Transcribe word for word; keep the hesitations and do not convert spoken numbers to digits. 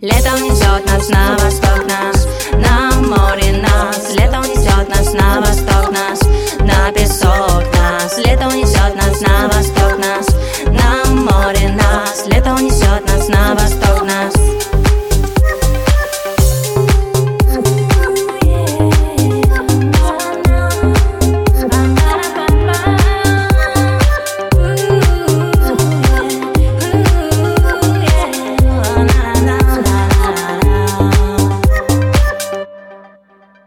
Лето унесет нас на восток, нас на море, нас. Лето унесет нас на восток, нас на песок.